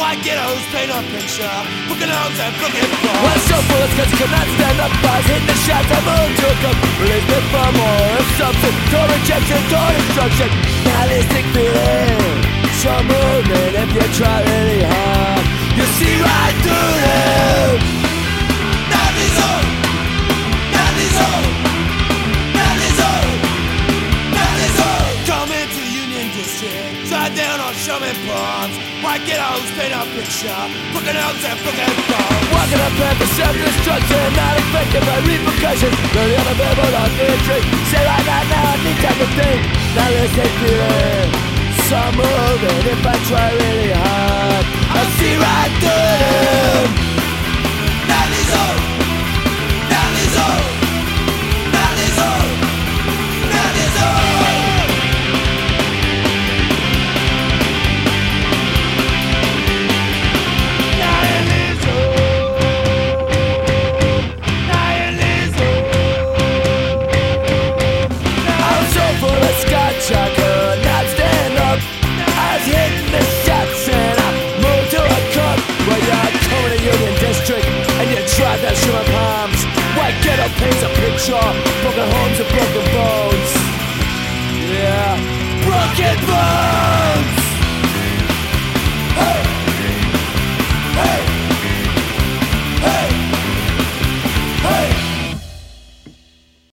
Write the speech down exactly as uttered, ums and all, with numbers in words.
White ghettos paint a picture, broken homes and broken bones. Well, so full of cuts, cannot stand up, bars, hit the shots, I moved to a cup. Release me from more assumption, door rejection, door destruction. Nihilistic feeling, so movement if you try really hard. You see right through them. That is all, that is all, that is all, that is all. Come into Union District, drive down on Sherman Ponds. White ghettos paint a picture, broken homes and broken bones. Walking up path of self-destruction, not affected by repercussions. Really unavailable on entry. Say right now, now I need time to think. Nihilistic feeling, so moving if I try really hard. I see right through them. That is all, that is all, that is all, that is all. I could not stand up. I was hitting the shots and I moved to a cup. Where you're coming to Union District and you try that sugar palms. White ghetto paints a picture, broken homes and broken bones. Yeah, broken bones.